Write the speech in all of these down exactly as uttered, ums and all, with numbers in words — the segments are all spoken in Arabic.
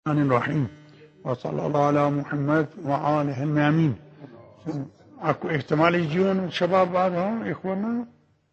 الرحمن الرحيم وصلى الله على محمد وآله الميامين. اكو احتمال يجون الشباب بعد ها اخواننا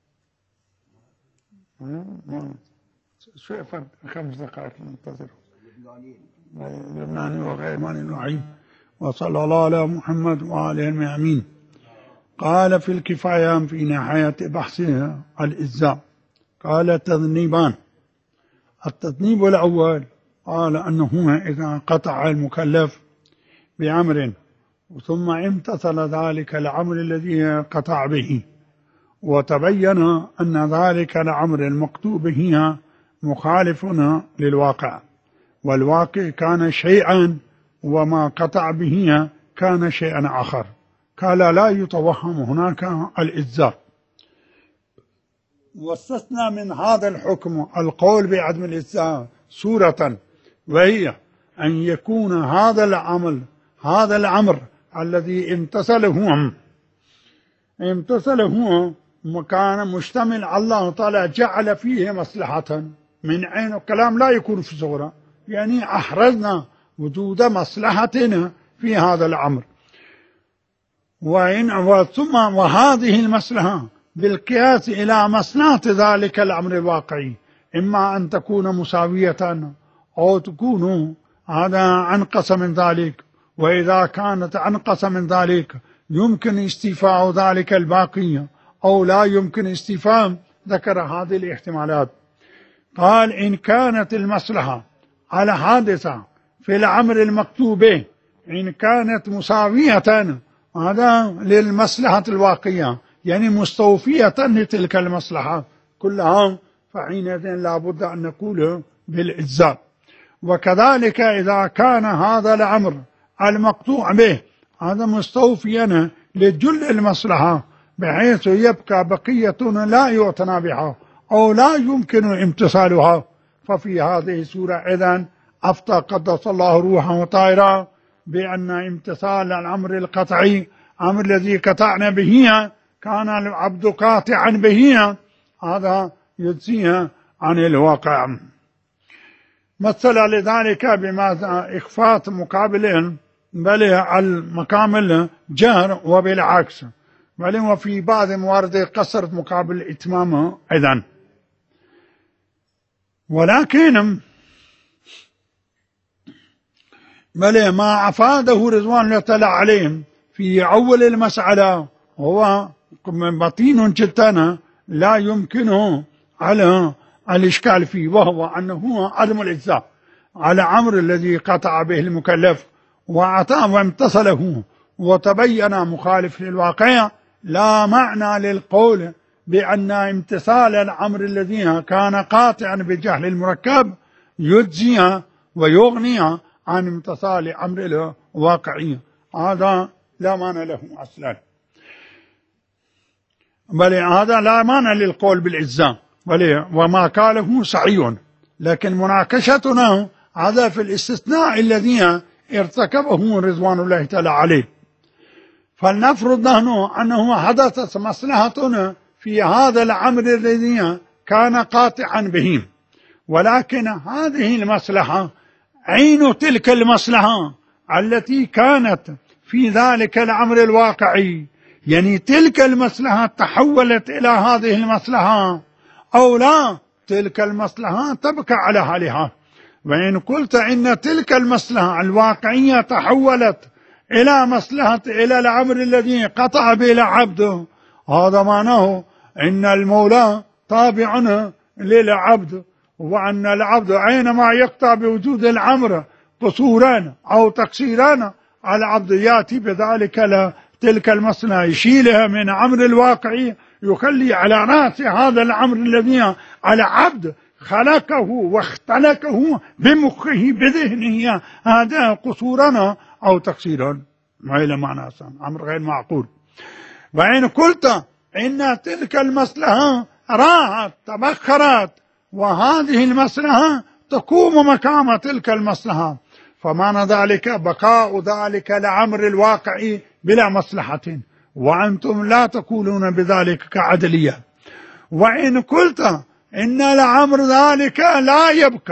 شوي فرق خمس دقائق ننتظر لبناني وغير الرحيم. وصلى الله على محمد وآله الميامين. قال في الكفاية في نهاية بحثها الإجزاء قال تذنيبان. التذنيب الأول قال أنه إذا قطع المكلف بأمر ثم امتثل ذلك الأمر الذي قطع به وتبين أن ذلك الأمر المقطوع به مخالف للواقع والواقع كان شيئا وما قطع به كان شيئا آخر، قال لا يتوهم هناك الإجزاء. واستثنى من هذا الحكم القول بعدم الإجزاء صورة، وهي أن يكون هذا العمل هذا الأمر الذي امتثله امتثله كان مشتمل الله تعالى جعل فيه مصلحة من عين الكلام لا يكون في صورة، يعني أحرزنا وجود مصلحتنا في هذا الأمر، وإن ثم وهذه المصلحة بالقياس إلى مصلحة ذلك الأمر الواقعي، إما أن تكون مساوية أو تكون هذا أنقص من ذلك، وإذا كانت أنقص من ذلك يمكن استيفاء ذلك الباقي أو لا يمكن استيفاء. ذكر هذه الاحتمالات. قال إن كانت المصلحة على حادثة في الأمر المكتوب إن كانت مساوية هذا للمصلحة الواقعية، يعني مستوفية لتلك المصلحة كلها، فحينئذ لا بد أن نقول بالإجزاء. وكذلك إذا كان هذا الأمر المقطوع به هذا مستوفيا لجل المصلحة بحيث يبقى بقية لا يعتنى بها أو لا يمكن امتثالها، ففي هذه السورة إذن أفتى قدس الله روحه وطائرة بأن امتثال الأمر القطعي أمر الذي قطعنا به كان العبد قاطعا به هذا يجزيه عن الواقع. مثل لذلك بما إخفاء مقابل بل المقام الجهر وبالعكس، بل وفي بعض موارد قصر مقابل إتمام أيضا. ولكن بل ما أفاده رضوان الله تعالى عليهم في أول المسألة هو بطين جدا لا يمكنه على الإشكال فيه، وهو أنه عدم الإجزاء على أمر الذي قطع به المكلف وأعطاه وامتصله وتبين مخالف للواقع، لا معنى للقول بأن امتثال الأمر الذي كان قاطعا بجهل المركب يجزي ويغني عن امتثال أمر الواقعي، هذا لا معنى له أصلا، بل هذا لا معنى للقول بالإجزاء، بل وما قاله صحيح. لكن مناقشتنا هذا في الاستثناء الذي ارتكبه رضوان الله تعالى عليه. فلنفرض نحن أنه حدثت مصلحة في هذا الأمر الذي كان قاطعا به، ولكن هذه المصلحة عين تلك المصلحة التي كانت في ذلك الأمر الواقعي، يعني تلك المصلحة تحولت إلى هذه المصلحة أو لا، تلك المصلحة تبقى على حالها. وإن قلت إن تلك المصلحة الواقعية تحولت إلى مصلحة إلى الأمر الذي قطع به العبد، هذا معناه إن المولى تابع للعبد، وأن العبد أينما يقطع بوجود الأمر قصورا أو تقصيرا العبد يأتي بذلك تلك المصلحة يشيلها من أمر الواقعي يخلي على رأس هذا الأمر الذي على عبد خلقه واختلقه بمخه بذهنه هذا قصورنا أو تقصيرا، ما إلى معنى أصلا أمر غير معقول. وإن قلت إن تلك المصلحة راحت تبخرت وهذه المصلحة تقوم مقام تلك المصلحة، فمعنى ذلك بقاء ذلك الأمر الواقعي بلا مصلحة، وأنتم لا تقولون بذلك كعدلية. وإن قلت إن الأمر ذلك لا يبقى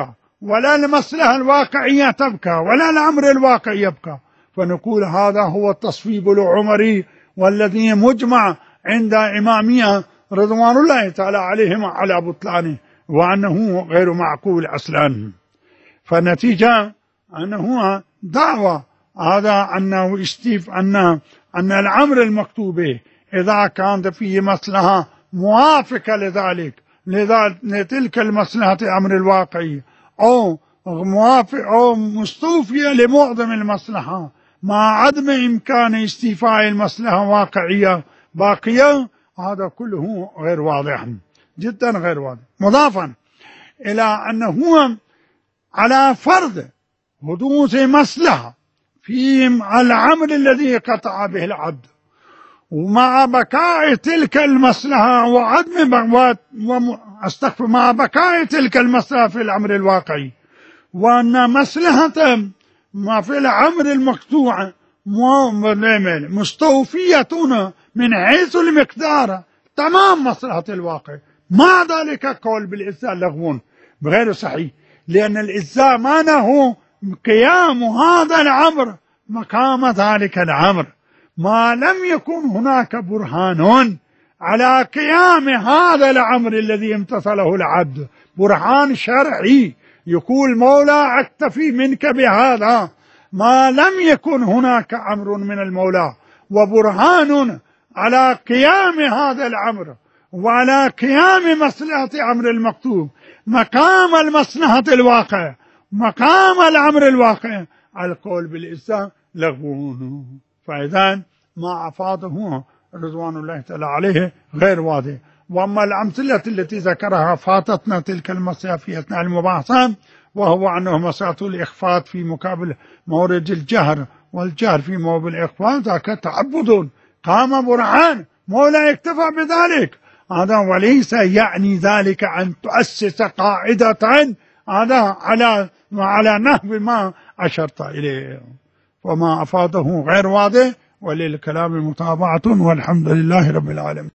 ولا المصلحة الواقعية تبقى ولا الأمر الواقعي يبقى. فنقول هذا هو التصويب العمري والذي مجمع عند إمامية رضوان الله تعالى عليهم على بطلانه، وأنه غير معقول أصلا. فالنتيجة أنه دعوة هذا أنه استيف أن أن الأمر المكتوب إذا كانت فيه مصلحة موافقة لذلك لتلك المصلحة أمر الواقعي أو موافق أو مستوفية لمعظم المصلحة مع عدم إمكان استيفاء المصلحة واقعية باقية، هذا كله غير واضح جدا، غير واضح. مضافا إلى أنه على فرض حدوث مصلحة في العمل الذي قطع به العبد، ومع بقاء تلك المصلحة وعدم استغفر مع بقاء تلك المصلحة في الأمر الواقعي، وأن مصلحة ما في الأمر المقطوع مستوفية من حيث المقدار تمام مصلحة الواقع، مع ذلك قول بالإجزاء لغو غير صحيح، لأن الإجزاء معناه قيام هذا الأمر مقام ذلك الأمر، ما لم يكن هناك برهان على قيام هذا الأمر الذي امتثله العبد، برهان شرعي يقول مولا أكتفي منك بهذا، ما لم يكن هناك أمر من المولى وبرهان على قيام هذا الأمر وعلى قيام مصلحة أمر المكتوب مقام المصلحة الواقع مقام الأمر الواقع، القول بالإجزاء لغو. فإذا ما أفاضه رضوان الله تعالى عليه غير واضح. وأما الأمثلة التي ذكرها فاتتنا تلك المصلحة في أثناء المباحثة، وهو أنه مسألة الإخفاء في مقابل مورد الجهر والجهر في مقابل الإخفاء ذاك تعبد قام برهان مولا اكتفى بذلك، هذا وليس يعني ذلك أن تؤسس قاعدة هذا على على نحو ما أشرت إليه. وما أفاضه غير واضح، وللكلام متابعة، والحمد لله رب العالمين.